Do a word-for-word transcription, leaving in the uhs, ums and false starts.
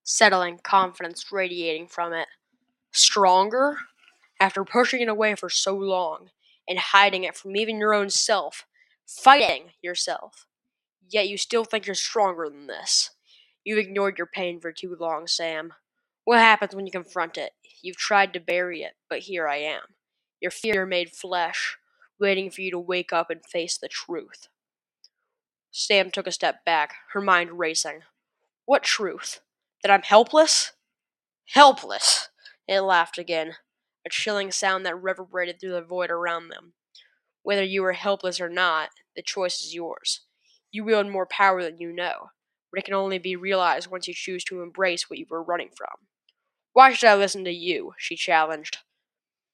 settling confidence radiating from it. Stronger? After pushing it away for so long and hiding it from even your own self, fighting yourself. Yet you still think you're stronger than this. You've ignored your pain for too long, Sam. What happens when you confront it? You've tried to bury it, but here I am. Your fear made flesh, waiting for you to wake up and face the truth. Sam took a step back, her mind racing. What truth? That I'm helpless? Helpless! It laughed again, a chilling sound that reverberated through the void around them. Whether you are helpless or not, the choice is yours. You wield more power than you know, but it can only be realized once you choose to embrace what you were running from. Why should I listen to you? She challenged.